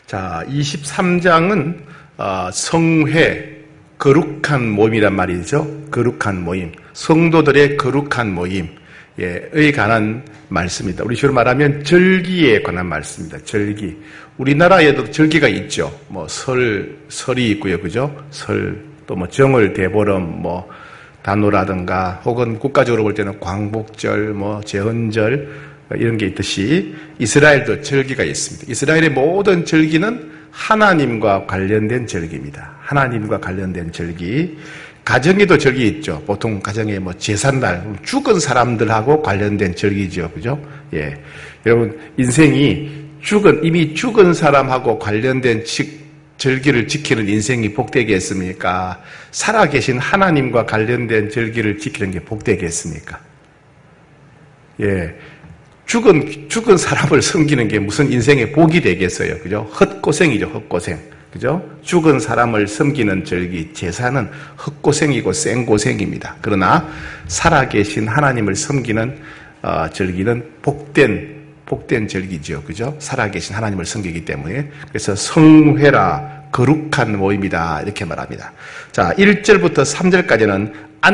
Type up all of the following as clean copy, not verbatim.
자, 23장은 성회, 거룩한 모임이란 말이죠. 거룩한 모임, 성도들의 거룩한 모임에 관한 말씀입니다. 우리 식으로 말하면 절기에 관한 말씀입니다. 절기. 우리나라에도 절기가 있죠. 설이 있고요, 그죠? 또 정월, 대보름, 단오라든가, 혹은 국가적으로 볼 때는 광복절, 제헌절, 이런 게 있듯이 이스라엘도 절기가 있습니다. 이스라엘의 모든 절기는 하나님과 관련된 절기입니다. 하나님과 관련된 절기. 가정에도 절기 있죠. 보통 가정에 제삿날, 죽은 사람들하고 관련된 절기죠. 그죠? 예. 여러분, 인생이 이미 죽은 사람하고 관련된 절기를 지키는 인생이 복되겠습니까? 살아계신 하나님과 관련된 절기를 지키는 게 복되겠습니까? 예. 죽은 사람을 섬기는 게 무슨 인생의 복이 되겠어요. 그죠? 헛고생이죠, 헛고생. 그죠? 죽은 사람을 섬기는 절기, 제사는 헛고생이고 생고생입니다. 그러나 살아계신 하나님을 섬기는 절기는 복된 절기죠. 그죠? 살아계신 하나님을 섬기기 때문에. 그래서 성회라, 거룩한 모임이다. 이렇게 말합니다. 자, 1절부터 3절까지는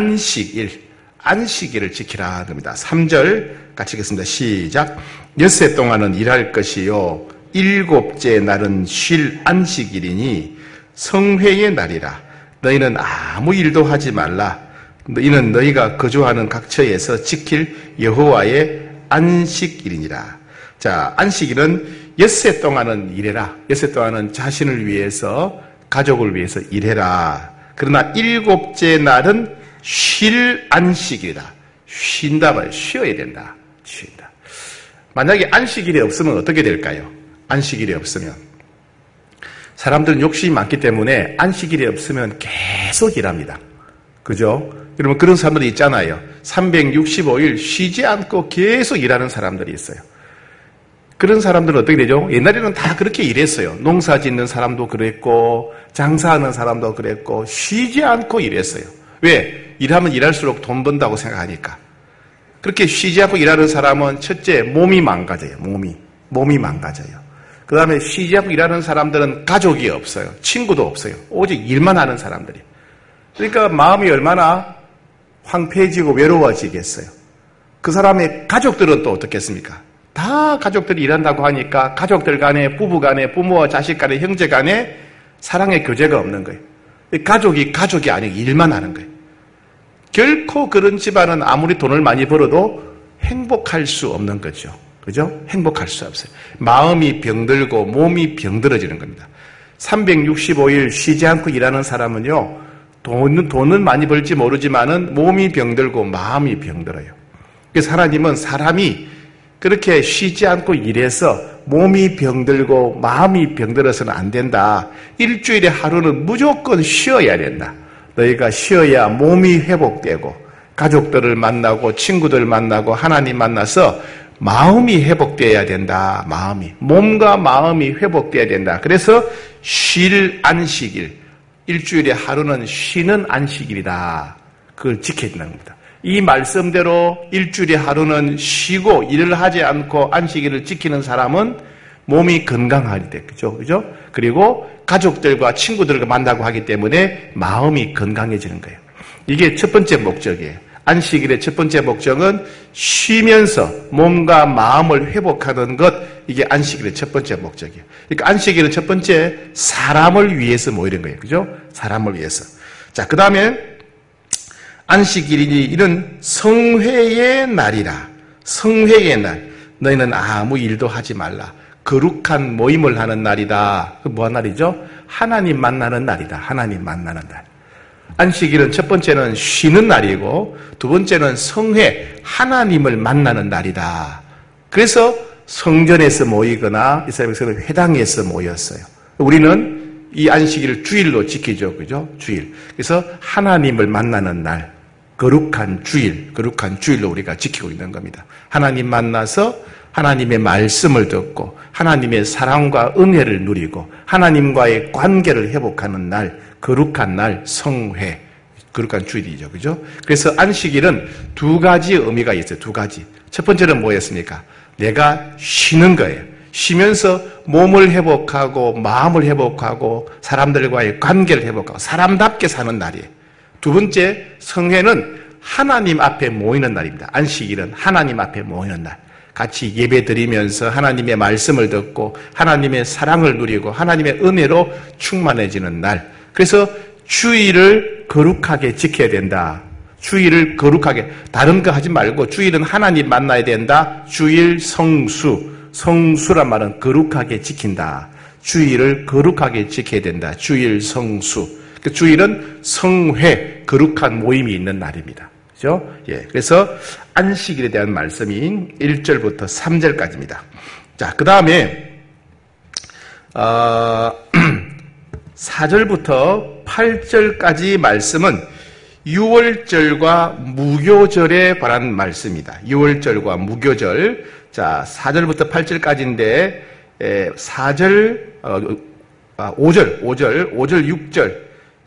안식일을 지키라 합니다. 3절 같이 읽겠습니다. 시작. 엿새 동안은 일할 것이요 일곱째 날은 쉴 안식일이니 성회의 날이라. 너희는 아무 일도 하지 말라. 이는 너희가 거주하는 각처에서 지킬 여호와의 안식일이니라. 자, 안식일은 엿새 동안은 일해라. 엿새 동안은 자신을 위해서, 가족을 위해서 일해라. 그러나 일곱째 날은 쉴 안식일이다. 쉰다 말이야. 쉬어야 된다. 쉰다. 만약에 안식일이 없으면 어떻게 될까요? 안식일이 없으면 사람들은 욕심이 많기 때문에 안식일이 없으면 계속 일합니다. 그죠? 여러분, 그런 사람들이 있잖아요. 365일 쉬지 않고 계속 일하는 사람들이 있어요. 그런 사람들은 어떻게 되죠? 옛날에는 다 그렇게 일했어요. 농사 짓는 사람도 그랬고, 장사하는 사람도 그랬고, 쉬지 않고 일했어요. 왜? 일하면 일할수록 돈 번다고 생각하니까. 그렇게 쉬지 않고 일하는 사람은 첫째, 몸이 망가져요. 몸이 망가져요. 그 다음에 쉬지 않고 일하는 사람들은 가족이 없어요. 친구도 없어요. 오직 일만 하는 사람들이. 그러니까 마음이 얼마나 황폐해지고 외로워지겠어요. 그 사람의 가족들은 또 어떻겠습니까? 다 가족들이 일한다고 하니까 가족들 간에, 부부 간에, 부모와 자식 간에, 형제 간에 사랑의 교제가 없는 거예요. 가족이 아니고 일만 하는 거예요. 결코 그런 집안은 아무리 돈을 많이 벌어도 행복할 수 없는 거죠. 그죠? 행복할 수 없어요. 마음이 병들고 몸이 병들어지는 겁니다. 365일 쉬지 않고 일하는 사람은요, 돈은 많이 벌지 모르지만은 몸이 병들고 마음이 병들어요. 그래서 하나님은 사람이 그렇게 쉬지 않고 일해서 몸이 병들고 마음이 병들어서는 안 된다. 일주일에 하루는 무조건 쉬어야 된다. 너희가 쉬어야 몸이 회복되고 가족들을 만나고 친구들 만나고 하나님 만나서 마음이 회복되어야 된다. 몸과 마음이 회복되어야 된다. 그래서 쉴 안식일, 일주일에 하루는 쉬는 안식일이다. 그걸 지켜야 된다는 겁니다. 이 말씀대로 일주일에 하루는 쉬고 일을 하지 않고 안식일을 지키는 사람은 몸이 건강하게 돼. 그죠? 그리고 가족들과 친구들과 만나고 하기 때문에 마음이 건강해지는 거예요. 이게 첫 번째 목적이에요. 안식일의 첫 번째 목적은 쉬면서 몸과 마음을 회복하는 것, 이게 안식일의 첫 번째 목적이에요. 그러니까 안식일은 첫 번째 사람을 위해서 모이는 거예요. 그죠? 사람을 위해서. 자, 그 다음에 안식일이니 이런 성회의 날이라. 성회의 날. 너희는 아무 일도 하지 말라. 거룩한 모임을 하는 날이다. 그 뭐한 날이죠? 하나님 만나는 날이다. 하나님 만나는 날. 안식일은 첫 번째는 쉬는 날이고 두 번째는 성회, 하나님을 만나는 날이다. 그래서 성전에서 모이거나 이스라엘에서는 회당에서 모였어요. 우리는 이 안식일을 주일로 지키죠. 그죠? 주일. 그래서 하나님을 만나는 날, 거룩한 주일로 우리가 지키고 있는 겁니다. 하나님 만나서 하나님의 말씀을 듣고 하나님의 사랑과 은혜를 누리고 하나님과의 관계를 회복하는 날, 거룩한 날, 성회, 거룩한 주일이죠. 그죠? 그래서 안식일은 두 가지 의미가 있어요. 두 가지. 첫 번째는 뭐였습니까? 내가 쉬는 거예요. 쉬면서 몸을 회복하고 마음을 회복하고 사람들과의 관계를 회복하고 사람답게 사는 날이에요. 두 번째, 성회는 하나님 앞에 모이는 날입니다. 안식일은 하나님 앞에 모이는 날. 같이 예배 드리면서 하나님의 말씀을 듣고 하나님의 사랑을 누리고 하나님의 은혜로 충만해지는 날. 그래서 주일을 거룩하게 지켜야 된다. 주일을 거룩하게, 다른 거 하지 말고 주일은 하나님 만나야 된다. 주일 성수란 말은 거룩하게 지킨다. 주일을 거룩하게 지켜야 된다. 주일 성수. 그 주일은 성회, 거룩한 모임이 있는 날입니다. 그죠? 예. 그래서 안식일에 대한 말씀이 1절부터 3절까지입니다. 자, 그 다음에, 4절부터 8절까지 말씀은 6월절과 무교절에 관한 말씀입니다. 6월절과 무교절. 자, 4절부터 8절까지인데, 4절, 5절, 6절.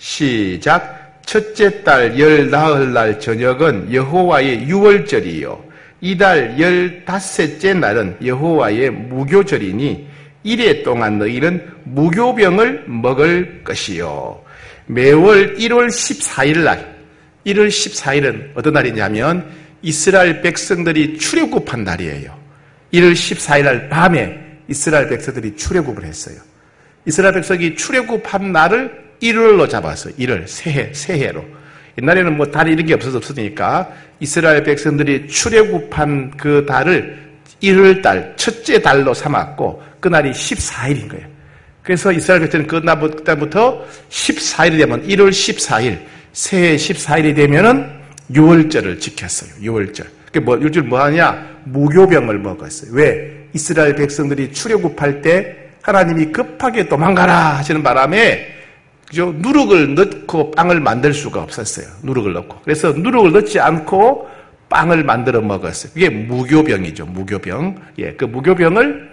시작. 첫째 달 열 나흘날 저녁은 여호와의 유월절이요. 이달 15째 날은 여호와의 무교절이니 이래 동안 너희는 무교병을 먹을 것이요. 매월 1월 14일 날, 1월 14일은 어떤 날이냐면 이스라엘 백성들이 출애굽한 날이에요. 1월 14일 날 밤에 이스라엘 백성들이 출애굽을 했어요. 이스라엘 백성이 출애굽한 날을 1월로 잡았어요. 1월, 새해로. 옛날에는 뭐 달이 이런 게 없으니까 이스라엘 백성들이 출애굽한 그 달을 1월 달, 첫째 달로 삼았고 그날이 14일인 거예요. 그래서 이스라엘 백성은 그날부터 14일이 되면 1월 14일, 새해 14일이 되면은 6월절을 지켰어요. 6월절. 그게 뭐, 6월 뭐 하냐? 무교병을 먹었어요. 왜? 이스라엘 백성들이 출애굽할 때 하나님이 급하게 도망가라 하시는 바람에 그죠? 누룩을 넣고 빵을 만들 수가 없었어요. 누룩을 넣고. 그래서 누룩을 넣지 않고 빵을 만들어 먹었어요. 그게 무교병이죠. 무교병. 예, 그 무교병을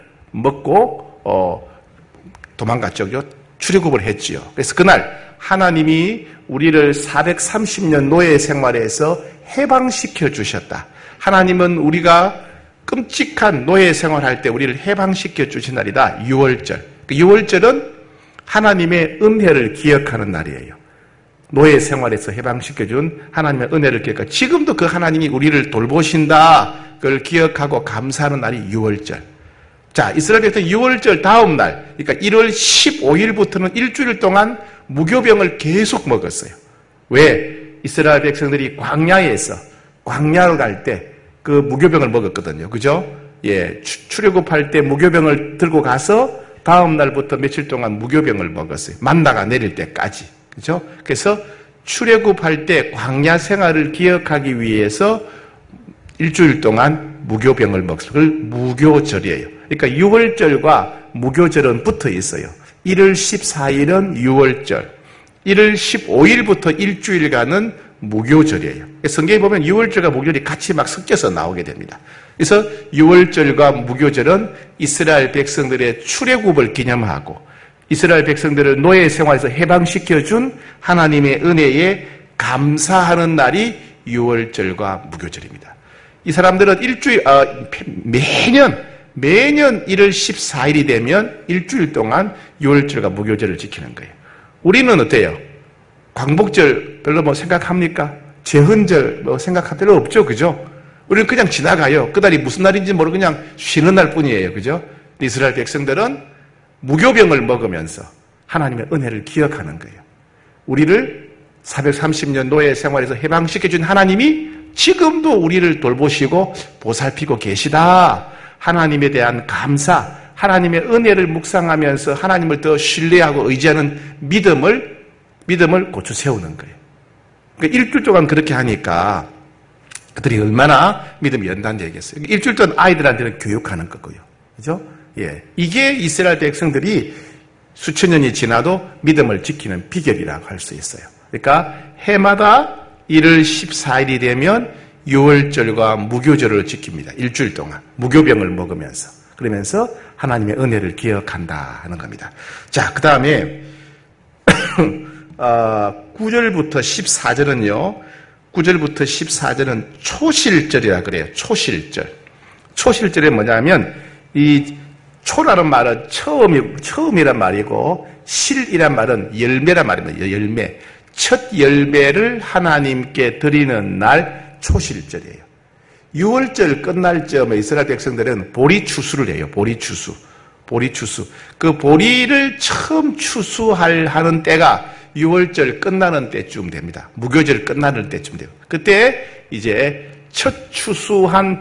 먹고 도망갔죠. 출애굽을 했지요. 그래서 그날 하나님이 우리를 430년 노예 생활에서 해방시켜 주셨다. 하나님은 우리가 끔찍한 노예 생활할 때 우리를 해방시켜 주신 날이다. 6월절. 그 6월절은 하나님의 은혜를 기억하는 날이에요. 노예 생활에서 해방시켜준 하나님의 은혜를 기억하고 지금도 그 하나님이 우리를 돌보신다. 그걸 기억하고 감사하는 날이 6월절. 자, 이스라엘 백성 6월절 다음 날, 그러니까 1월 15일부터는 일주일 동안 무교병을 계속 먹었어요. 왜? 이스라엘 백성들이 광야에서 광야를 갈 때 그 무교병을 먹었거든요. 그죠? 예, 출애굽할 때 무교병을 들고 가서 다음 날부터 며칠 동안 무교병을 먹었어요. 만나가 내릴 때까지. 그죠? 그래서 출애굽할 때 광야 생활을 기억하기 위해서 일주일 동안 무교병을 먹었어요. 그걸 무교절이에요. 그러니까 6월절과 무교절은 붙어 있어요. 1월 14일은 6월절, 1월 15일부터 일주일간은 무교절이에요. 성경에 보면 6월절과 무교절이 같이 막 섞여서 나오게 됩니다. 그래서 6월절과 무교절은 이스라엘 백성들의 출애굽을 기념하고 이스라엘 백성들을 노예 생활에서 해방시켜준 하나님의 은혜에 감사하는 날이 6월절과 무교절입니다. 이 사람들은 매년 1월 14일이 되면 일주일 동안 6월절과 무교절을 지키는 거예요. 우리는 어때요? 광복절 별로 뭐 생각합니까? 제헌절 뭐 생각할 필요 없죠. 그죠? 우리는 그냥 지나가요. 그날이 무슨 날인지 모르고 그냥 쉬는 날 뿐이에요. 그죠? 이스라엘 백성들은 무교병을 먹으면서 하나님의 은혜를 기억하는 거예요. 우리를 430년 노예 생활에서 해방시켜준 하나님이 지금도 우리를 돌보시고 보살피고 계시다. 하나님에 대한 감사, 하나님의 은혜를 묵상하면서 하나님을 더 신뢰하고 의지하는 믿음을 고쳐 세우는 거예요. 그러니까 일주일 동안 그렇게 하니까 그들이 얼마나 믿음이 연단되겠어요. 일주일 동안 아이들한테는 교육하는 거고요. 그죠? 예. 이게 이스라엘 백성들이 수천 년이 지나도 믿음을 지키는 비결이라고 할 수 있어요. 그러니까 해마다 1월 14일이 되면 6월절과 무교절을 지킵니다. 일주일 동안 무교병을 먹으면서 그러면서 하나님의 은혜를 기억한다 하는 겁니다. 자, 그 다음에 9절부터 14절은요. 9절부터 14절은 초실절이라 그래요. 초실절. 초실절이 뭐냐면 이 초라는 말은 처음이란 말이고 실이란 말은 열매란 말입니다. 열매. 첫 열매를 하나님께 드리는 날 초실절이에요. 6월절 끝날 즈음에 이스라엘 백성들은 보리 추수를 해요. 보리 추수. 그 보리를 처음 추수하는 때가 6월절 끝나는 때쯤 됩니다. 무교절 끝나는 때쯤 돼요. 그때 이제 첫 추수한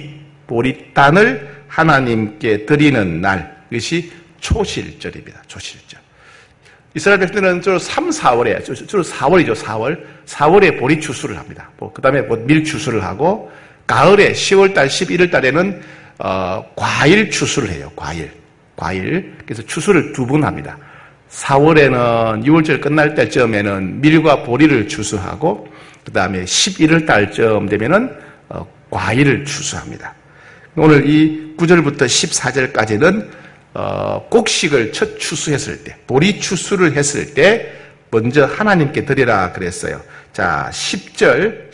보리단을 하나님께 드리는 날, 이것이 초실절입니다. 초실절. 이스라엘 백성들은 주로 3, 4월에, 주로 4월이죠, 4월. 4월에 보리 추수를 합니다. 그 다음에 밀 추수를 하고, 가을에 10월달, 11월달에는, 과일 추수를 해요, 과일. 그래서 추수를 2번 합니다. 4월에는 6월절 끝날 때쯤에는 밀과 보리를 추수하고, 그 다음에 11월달쯤 되면은, 과일을 추수합니다. 오늘 이 9절부터 14절까지는 곡식을 첫 추수했을 때, 보리 추수를 했을 때 먼저 하나님께 드리라 그랬어요. 자, 10절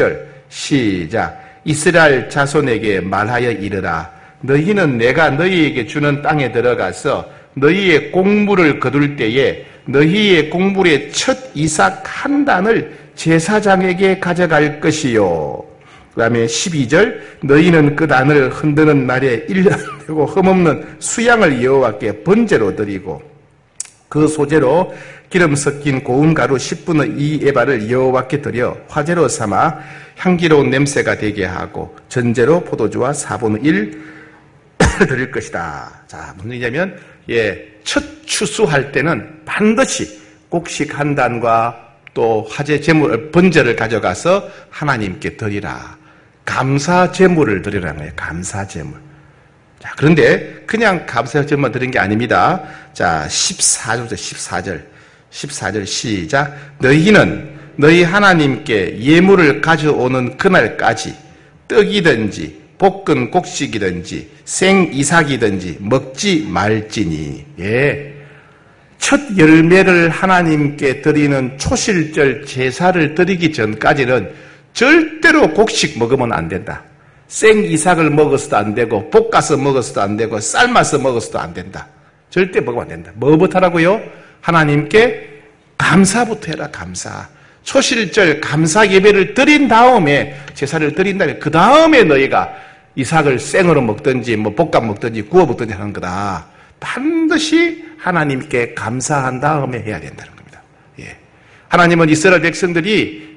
시작. 이스라엘 자손에게 말하여 이르라. 너희는 내가 너희에게 주는 땅에 들어가서 너희의 곡물을 거둘 때에 너희의 곡물의 첫 이삭 한 단을 제사장에게 가져갈 것이요. 그 다음에 12절 너희는 그 단을 흔드는 날에 1년 되고 흠없는 수양을 여호와께 번제로 드리고 그 소재로 기름 섞인 고운 가루 10분의 2 에바를 여호와께 드려 화제로 삼아 향기로운 냄새가 되게 하고 전제로 포도주와 4분의 1 드릴 것이다. 자, 무슨 얘기냐면 첫 추수할 때는 반드시 곡식 한 단과 또 화제 제물 번제를 가져가서 하나님께 드리라. 감사 제물을 드리라는 거예요. 감사 제물. 자, 그런데 그냥 감사 제물만 드린 게 아닙니다. 자, 14절 시작. 너희는 너희 하나님께 예물을 가져오는 그날까지 떡이든지 볶은 곡식이든지 생 이삭이든지 먹지 말지니. 첫 열매를 하나님께 드리는 초실절 제사를 드리기 전까지는 절대로 곡식 먹으면 안 된다. 생 이삭을 먹어서도 안 되고 볶아서 먹어서도 안 되고 삶아서 먹어서도 안 된다. 절대 먹으면 안 된다. 뭐부터 하라고요? 하나님께 감사부터 해라. 감사. 초실절 감사 예배를 드린 다음에 제사를 드린 다음에 그 다음에 너희가 이삭을 생으로 먹든지 볶아 먹든지 구워 먹든지 하는 거다. 반드시 하나님께 감사한 다음에 해야 된다는 겁니다. 하나님은 이스라엘 백성들이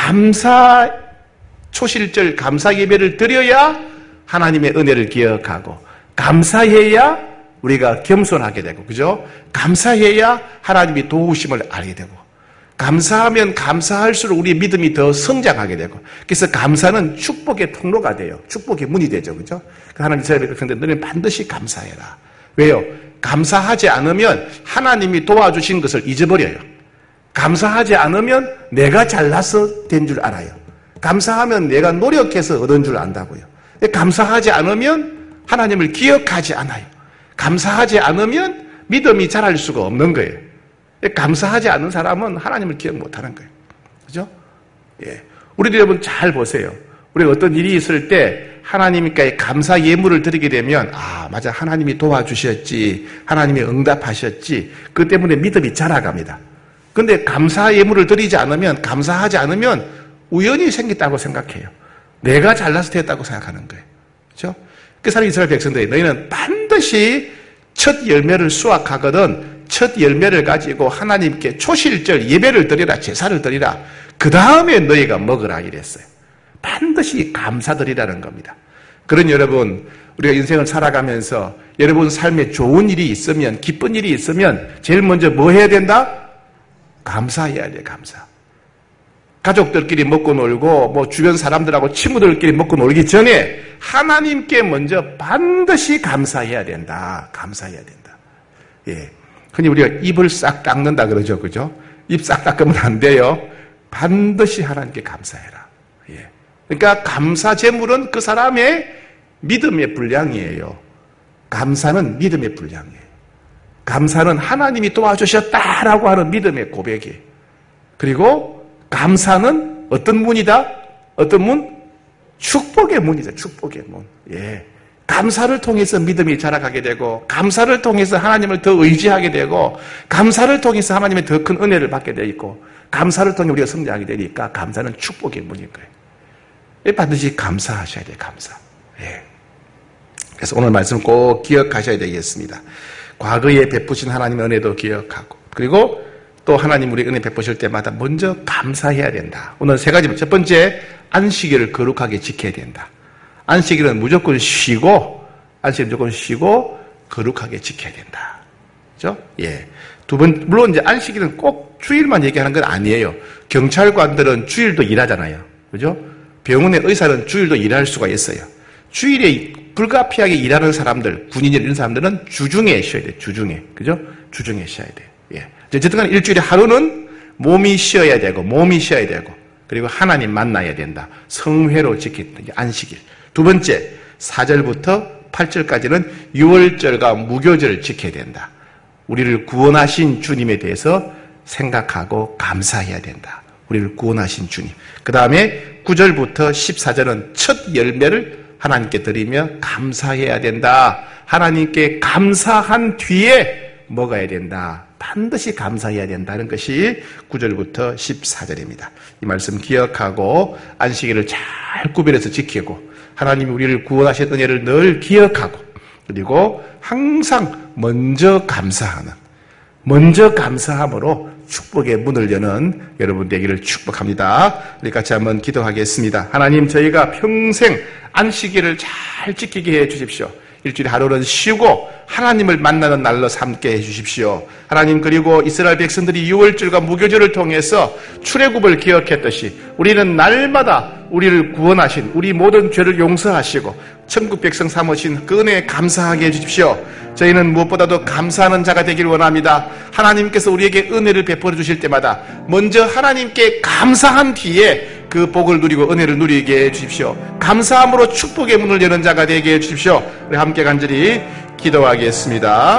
초실절 감사 예배를 드려야 하나님의 은혜를 기억하고 감사해야 우리가 겸손하게 되고, 그죠? 감사해야 하나님이 도우심을 알게 되고, 감사하면 감사할수록 우리의 믿음이 더 성장하게 되고, 그래서 감사는 축복의 통로가 돼요. 축복의 문이 되죠. 그죠? 하나님 이스라엘 백성들 너는 반드시 감사해라. 왜요? 감사하지 않으면 하나님이 도와주신 것을 잊어버려요. 감사하지 않으면 내가 잘나서 된 줄 알아요. 감사하면 내가 노력해서 얻은 줄 안다고요. 감사하지 않으면 하나님을 기억하지 않아요. 감사하지 않으면 믿음이 자랄 수가 없는 거예요. 감사하지 않는 사람은 하나님을 기억 못하는 거예요. 그죠? 우리들 여러분 잘 보세요. 우리가 어떤 일이 있을 때 하나님께 감사 예물을 드리게 되면 맞아, 하나님이 도와주셨지, 하나님이 응답하셨지, 그 때문에 믿음이 자라갑니다. 근데 감사 예물을 드리지 않으면, 감사하지 않으면 우연히 생겼다고 생각해요. 내가 잘나서 됐다고 생각하는 거예요. 그렇죠? 그래서 이스라엘 백성들이 너희는 반드시 첫 열매를 수확하거든 첫 열매를 가지고 하나님께 초실절 예배를 드리라, 제사를 드리라. 그 다음에 너희가 먹으라 이랬어요. 반드시 감사드리라는 겁니다. 그런 여러분, 우리가 인생을 살아가면서 여러분 삶에 좋은 일이 있으면, 기쁜 일이 있으면 제일 먼저 뭐 해야 된다? 감사해야 돼. 감사. 가족들끼리 먹고 놀고 주변 사람들하고 친구들끼리 먹고 놀기 전에 하나님께 먼저 반드시 감사해야 된다. 감사해야 된다. 흔히 우리가 입을 싹 닦는다 그러죠. 그죠? 입 싹 닦으면 안 돼요. 반드시 하나님께 감사해라. 그러니까 감사 제물은 그 사람의 믿음의 분량이에요. 감사는 믿음의 분량이에요. 감사는 하나님이 도와주셨다라고 하는 믿음의 고백이에요. 그리고 감사는 어떤 문이다? 어떤 문? 축복의 문이다. 축복의 문. 감사를 통해서 믿음이 자라가게 되고, 감사를 통해서 하나님을 더 의지하게 되고, 감사를 통해서 하나님의 더 큰 은혜를 받게 되어 있고, 감사를 통해 우리가 성장하게 되니까 감사는 축복의 문인 거예요. 반드시 감사하셔야 돼요. 감사. 예. 그래서 오늘 말씀 꼭 기억하셔야 되겠습니다. 과거에 베푸신 하나님의 은혜도 기억하고, 그리고 또 하나님 우리 은혜 베푸실 때마다 먼저 감사해야 된다. 오늘 세 가지. 첫 번째, 안식일을 거룩하게 지켜야 된다. 안식일은 무조건 쉬고, 안식일은 무조건 쉬고 거룩하게 지켜야 된다. 그죠? 예. 두 번, 물론 이제 안식일은 꼭 주일만 얘기하는 건 아니에요. 경찰관들은 주일도 일하잖아요. 그죠? 병원의 의사는 주일도 일할 수가 있어요. 주일에 불가피하게 일하는 사람들, 군인이 이런 사람들은 주중에 쉬어야 돼요. 주중에. 그죠? 주중에 쉬어야 돼요. 예. 어쨌든 간에 일주일에 하루는 몸이 쉬어야 되고, 몸이 쉬어야 되고, 그리고 하나님 만나야 된다. 성회로 지키는 게 안식일. 두 번째, 4절부터 8절까지는 유월절과 무교절을 지켜야 된다. 우리를 구원하신 주님에 대해서 생각하고 감사해야 된다. 우리를 구원하신 주님. 그 다음에 9절부터 14절은 첫 열매를 하나님께 드리며 감사해야 된다. 하나님께 감사한 뒤에 먹어야 된다. 반드시 감사해야 된다는 것이 9절부터 14절입니다. 이 말씀 기억하고 안식일을 잘 구별해서 지키고, 하나님이 우리를 구원하신 은혜를 늘 기억하고, 그리고 항상 먼저 감사함으로 축복의 문을 여는 여러분 되기를 축복합니다. 우리 같이 한번 기도하겠습니다. 하나님, 저희가 평생 안식일을 잘 지키게 해 주십시오. 일주일에 하루는 쉬고 하나님을 만나는 날로 삼게 해 주십시오. 하나님, 그리고 이스라엘 백성들이 유월절과 무교절을 통해서 출애굽을 기억했듯이 우리는 날마다 우리를 구원하신, 우리 모든 죄를 용서하시고 천국 백성 삼으신 그 은혜에 감사하게 해 주십시오. 저희는 무엇보다도 감사하는 자가 되길 원합니다. 하나님께서 우리에게 은혜를 베풀어 주실 때마다 먼저 하나님께 감사한 뒤에 그 복을 누리고 은혜를 누리게 해 주십시오. 감사함으로 축복의 문을 여는 자가 되게 해 주십시오. 우리 함께 간절히 기도하겠습니다.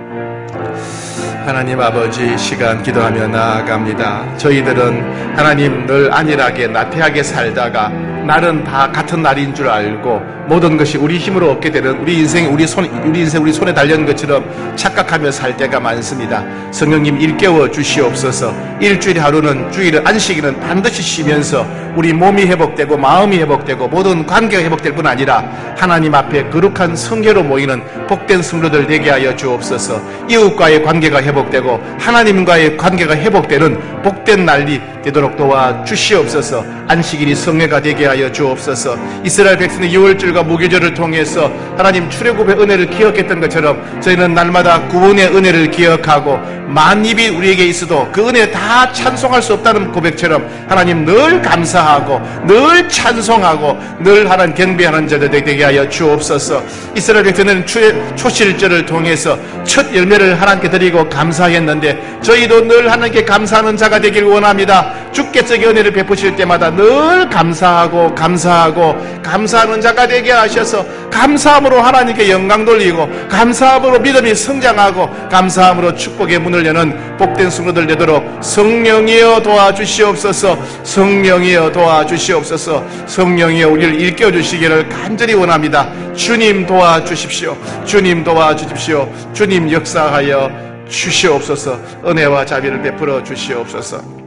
하나님 아버지, 시간 기도하며 나아갑니다. 저희들은 하나님 늘 안일하게 나태하게 살다가 날은 다 같은 날인 줄 알고 모든 것이 우리 힘으로 얻게 되는 우리 인생 우리 손에 달려있는 것처럼 착각하며 살 때가 많습니다. 성령님 일깨워 주시옵소서. 일주일에 하루는, 주일은, 안식일은 반드시 쉬면서 우리 몸이 회복되고 마음이 회복되고 모든 관계가 회복될 뿐 아니라 하나님 앞에 거룩한 성회로 모이는 복된 성도들 되게 하여 주옵소서. 이웃과의 관계가 회복되고 하나님과의 관계가 회복되는 복된 날이 되도록 도와 주시옵소서. 안식일이 성회가 되게 하여 주옵소서. 이스라엘 백성의 유월절과 무교절을 통해서 하나님 출애굽의 은혜를 기억했던 것처럼 저희는 날마다 구원의 은혜를 기억하고 만입이 우리에게 있어도 그 은혜 다 찬송할 수 없다는 고백처럼 하나님 늘 감사하고 늘 찬송하고 늘 하나님 경배하는 자들 되게 하여 주옵소서. 이스라엘 백성은 초실절을 통해서 첫 열매를 하나님께 드리고 감사했는데 저희도 늘 하나님께 감사하는 자가 되길 원합니다. 주께서 은혜를 베푸실 때마다 늘 감사하고 감사하는 자가 되게 하셔서 감사함으로 하나님께 영광 돌리고 감사함으로 믿음이 성장하고 감사함으로 축복의 문을 여는 복된 성도들 되도록 성령이여 도와주시옵소서. 성령이여 도와주시옵소서. 성령이여 우리를 일깨워 주시기를 간절히 원합니다. 주님 도와주십시오. 주님 도와주십시오. 주님 역사하여 주시옵소서. 은혜와 자비를 베풀어 주시옵소서.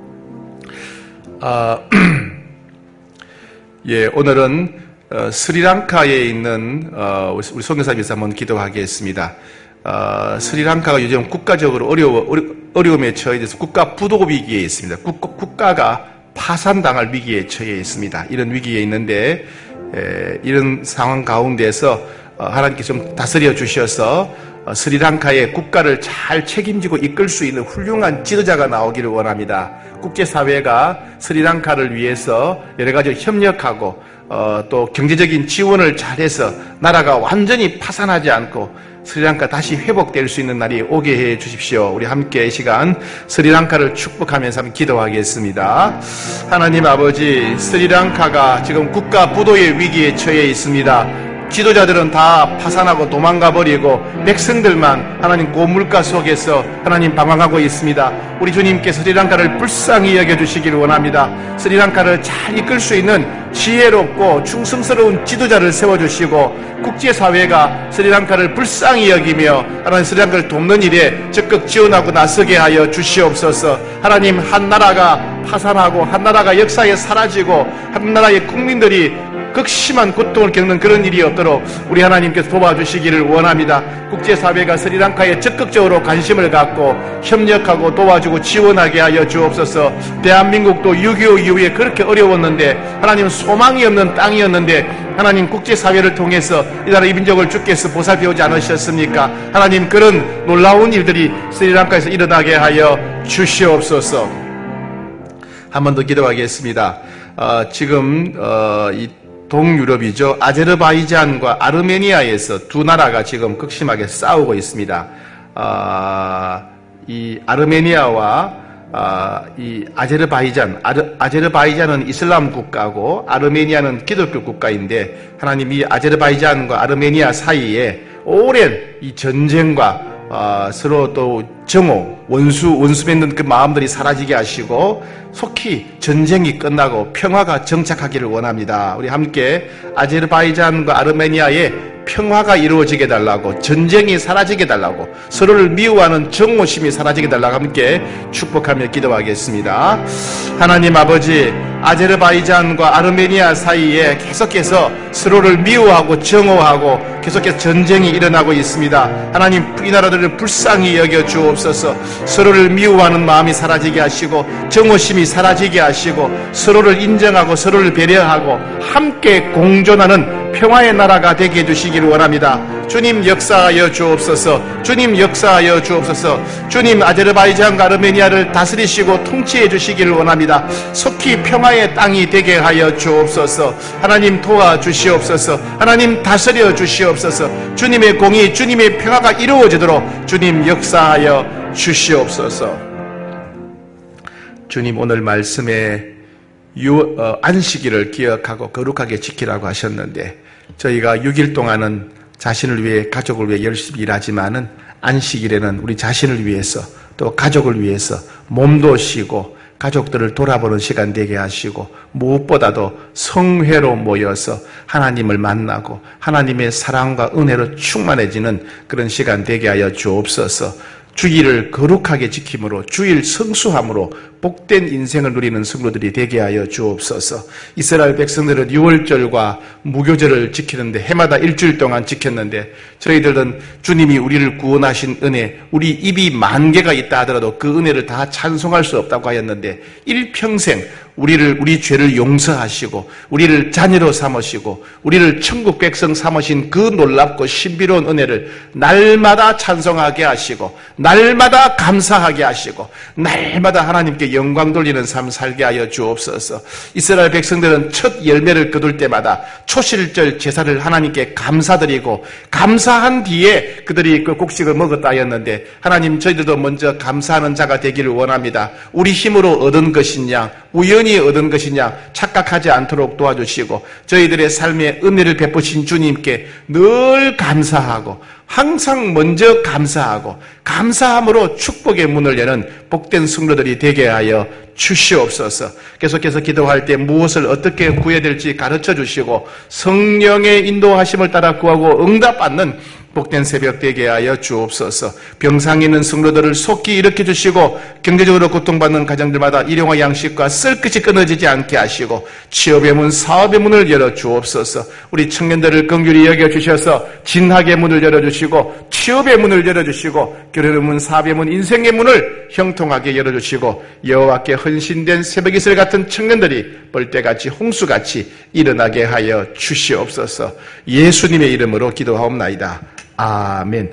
예, 오늘은 스리랑카에 있는 우리 선교사님께서 한번 기도하겠습니다. 스리랑카가 요즘 국가적으로 어려움에 처해 있어서 국가 부도 위기에 있습니다. 국가가 파산당할 위기에 처해 있습니다. 이런 위기에 있는데 이런 상황 가운데서 하나님께서 좀 다스려 주셔서 스리랑카의 국가를 잘 책임지고 이끌 수 있는 훌륭한 지도자가 나오기를 원합니다. 국제사회가 스리랑카를 위해서 여러 가지 협력하고 또 경제적인 지원을 잘해서 나라가 완전히 파산하지 않고 스리랑카 다시 회복될 수 있는 날이 오게 해 주십시오. 우리 함께 이 시간 스리랑카를 축복하면서 한번 기도하겠습니다. 하나님 아버지, 스리랑카가 지금 국가 부도의 위기에 처해 있습니다. 지도자들은 다 파산하고 도망가 버리고 백성들만 하나님 고물가 속에서 하나님 방황하고 있습니다. 우리 주님께 스리랑카를 불쌍히 여겨주시기를 원합니다. 스리랑카를 잘 이끌 수 있는 지혜롭고 충성스러운 지도자를 세워주시고 국제사회가 스리랑카를 불쌍히 여기며 하나님 스리랑카를 돕는 일에 적극 지원하고 나서게 하여 주시옵소서. 하나님, 한 나라가 파산하고 한 나라가 역사에 사라지고 한 나라의 국민들이 극심한 고통을 겪는 그런 일이 없도록 우리 하나님께서 도와주시기를 원합니다. 국제사회가 스리랑카에 적극적으로 관심을 갖고 협력하고 도와주고 지원하게 하여 주옵소서. 대한민국도 6.25 이후에 그렇게 어려웠는데 하나님 소망이 없는 땅이었는데 하나님 국제사회를 통해서 이 나라 이 민족을 주께서 보살펴오지 않으셨습니까? 하나님, 그런 놀라운 일들이 스리랑카에서 일어나게 하여 주시옵소서. 한 번 더 기도하겠습니다. 지금 이 동유럽이죠. 아제르바이잔과 아르메니아에서 두 나라가 지금 극심하게 싸우고 있습니다. 이 아르메니아와 이 아제르바이잔은 이슬람 국가고 아르메니아는 기독교 국가인데 하나님, 이 아제르바이잔과 아르메니아 사이에 오랜 이 전쟁과 서로 또 정오, 원수 맺는 그 마음들이 사라지게 하시고 속히 전쟁이 끝나고 평화가 정착하기를 원합니다. 우리 함께 아제르바이잔과 아르메니아의 평화가 이루어지게 달라고, 전쟁이 사라지게 달라고, 서로를 미워하는 정오심이 사라지게 달라고 함께 축복하며 기도하겠습니다. 하나님 아버지, 아제르바이잔과 아르메니아 사이에 계속해서 서로를 미워하고 정오하고 계속해서 전쟁이 일어나고 있습니다. 하나님, 이 나라들을 불쌍히 여겨 주옵소서. 서로를 미워하는 마음이 사라지게 하시고 정오심이 사라지게 하시고 서로를 인정하고 서로를 배려하고 함께 공존하는 평화의 나라가 되게 해주시기를 원합니다. 주님, 역사하여 주옵소서. 주님, 역사하여 주옵소서. 주님, 아제르바이잔과 아르메니아를 다스리시고 통치해 주시기를 원합니다. 속히 평화의 땅이 되게 하여 주옵소서. 하나님, 도와주시옵소서. 하나님, 다스려 주시옵소서. 주님의 공의, 주님의 평화가 이루어지도록 주님 역사하여 주시옵소서. 주님, 오늘 말씀에 안식일을 기억하고 거룩하게 지키라고 하셨는데 저희가 6일 동안은 자신을 위해, 가족을 위해 열심히 일하지만은 안식일에는 우리 자신을 위해서 또 가족을 위해서 몸도 쉬고 가족들을 돌아보는 시간 되게 하시고 무엇보다도 성회로 모여서 하나님을 만나고 하나님의 사랑과 은혜로 충만해지는 그런 시간 되게 하여 주옵소서. 주일을 거룩하게 지킴으로 주일 성수함으로 복된 인생을 누리는 성도들이 되게 하여 주옵소서. 이스라엘 백성들은 6월절과 무교절을 지키는데 해마다 일주일 동안 지켰는데 저희들은 주님이 우리를 구원하신 은혜, 우리 입이 10,000개가 있다 하더라도 그 은혜를 다 찬송할 수 없다고 하였는데 일평생 우리 죄를 용서하시고 우리를 자녀로 삼으시고 우리를 천국 백성 삼으신 그 놀랍고 신비로운 은혜를 날마다 찬송하게 하시고 날마다 감사하게 하시고 날마다 하나님께 영광 돌리는 삶 살게 하여 주옵소서. 이스라엘 백성들은 첫 열매를 거둘 때마다 초실절 제사를 하나님께 감사드리고 감사한 뒤에 그들이 그 곡식을 먹었다 하였는데 하나님, 저희들도 먼저 감사하는 자가 되기를 원합니다. 우리 힘으로 얻은 것이냐 우연히 얻은 것이냐 착각하지 않도록 도와주시고 저희들의 삶에 은혜를 베푸신 주님께 늘 감사하고 항상 먼저 감사하고 감사함으로 축복의 문을 여는 복된 성도들이 되게 하여 주시옵소서. 계속해서 기도할 때 무엇을 어떻게 구해야 될지 가르쳐 주시고 성령의 인도하심을 따라 구하고 응답받는 복된 새벽 되게 하여 주옵소서. 병상에 있는 성도들을 속히 일으켜 주시고 경제적으로 고통받는 가정들마다 일용할 양식과 쓸 것이 끊어지지 않게 하시고 취업의 문, 사업의 문을 열어 주옵소서. 우리 청년들을 긍휼히 여겨 주셔서 진학의 문을 열어 주시고 취업의 문을 열어 주시고 결혼의 문, 사업의 문, 인생의 문을 형통하게 열어 주시고 여호와께 헌신된 새벽 이슬 같은 청년들이 벌떼같이 홍수같이 일어나게 하여 주시옵소서. 예수님의 이름으로 기도하옵나이다. 아멘.